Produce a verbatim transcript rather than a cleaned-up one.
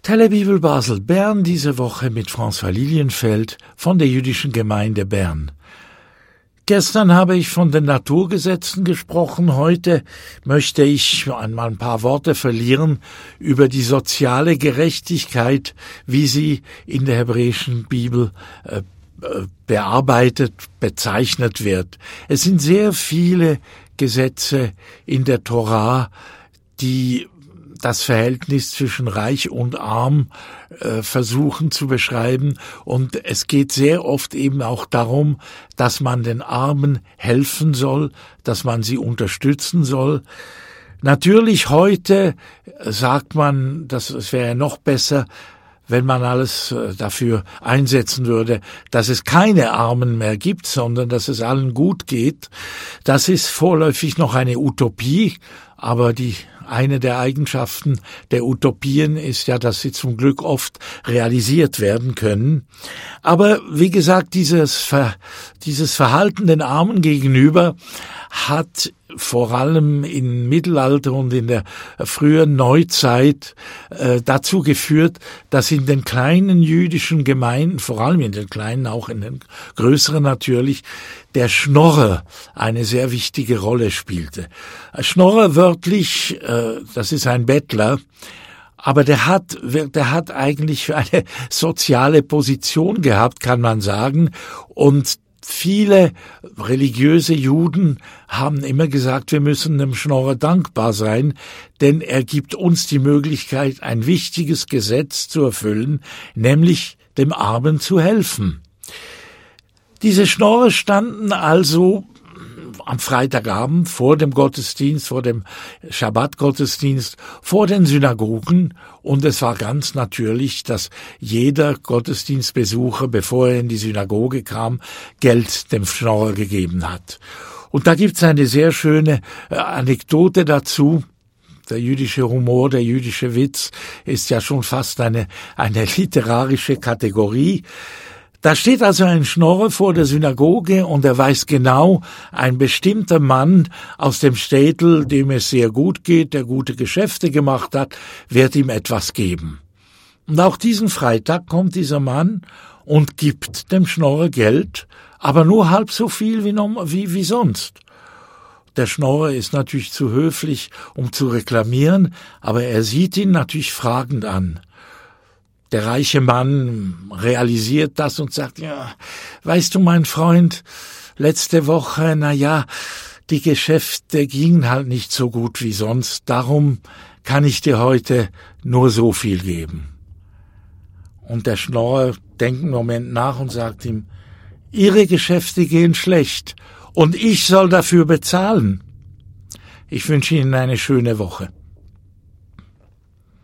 Telebibel Basel Bern diese Woche mit François Lilienfeld von der Jüdischen Gemeinde Bern. Gestern habe ich von den Naturgesetzen gesprochen, heute möchte ich einmal ein paar Worte verlieren über die soziale Gerechtigkeit, wie sie in der hebräischen Bibel äh, bearbeitet, bezeichnet wird. Es sind sehr viele Gesetze in der Torah, die das Verhältnis zwischen Reich und Arm äh, versuchen zu beschreiben. Und es geht sehr oft eben auch darum, dass man den Armen helfen soll, dass man sie unterstützen soll. Natürlich heute sagt man, dass es wäre noch besser, wenn man alles dafür einsetzen würde, dass es keine Armen mehr gibt, sondern dass es allen gut geht. Das ist vorläufig noch eine Utopie, aber die eine der Eigenschaften der Utopien ist ja, dass sie zum Glück oft realisiert werden können. Aber wie gesagt, dieses, Ver, dieses Verhalten den Armen gegenüber hat vor allem im Mittelalter und in der frühen Neuzeit äh, dazu geführt, dass in den kleinen jüdischen Gemeinden, vor allem in den kleinen, auch in den größeren natürlich, der Schnorrer eine sehr wichtige Rolle spielte. Schnorrer wörtlich, äh, das ist ein Bettler, aber der hat, der hat eigentlich eine soziale Position gehabt, kann man sagen, und viele religiöse Juden haben immer gesagt, wir müssen dem Schnorrer dankbar sein, denn er gibt uns die Möglichkeit, ein wichtiges Gesetz zu erfüllen, nämlich dem Armen zu helfen. Diese Schnorrer standen also am Freitagabend vor dem Gottesdienst, vor dem Schabbat-Gottesdienst, vor den Synagogen, und es war ganz natürlich, dass jeder Gottesdienstbesucher, bevor er in die Synagoge kam, Geld dem Schnorrer gegeben hat. Und da gibt's eine sehr schöne Anekdote dazu. Der jüdische Humor, der jüdische Witz ist ja schon fast eine, eine literarische Kategorie. Da steht also ein Schnorrer vor der Synagoge und er weiß genau, ein bestimmter Mann aus dem Städtel, dem es sehr gut geht, der gute Geschäfte gemacht hat, wird ihm etwas geben. Und auch diesen Freitag kommt dieser Mann und gibt dem Schnorrer Geld, aber nur halb so viel wie, wie, wie sonst. Der Schnorrer ist natürlich zu höflich, um zu reklamieren, aber er sieht ihn natürlich fragend an. Der reiche Mann realisiert das und sagt, ja, weißt du, mein Freund, letzte Woche, na ja, die Geschäfte gingen halt nicht so gut wie sonst, darum kann ich dir heute nur so viel geben. Und der Schnorrer denkt einen Moment nach und sagt ihm, Ihre Geschäfte gehen schlecht und ich soll dafür bezahlen. Ich wünsche Ihnen eine schöne Woche.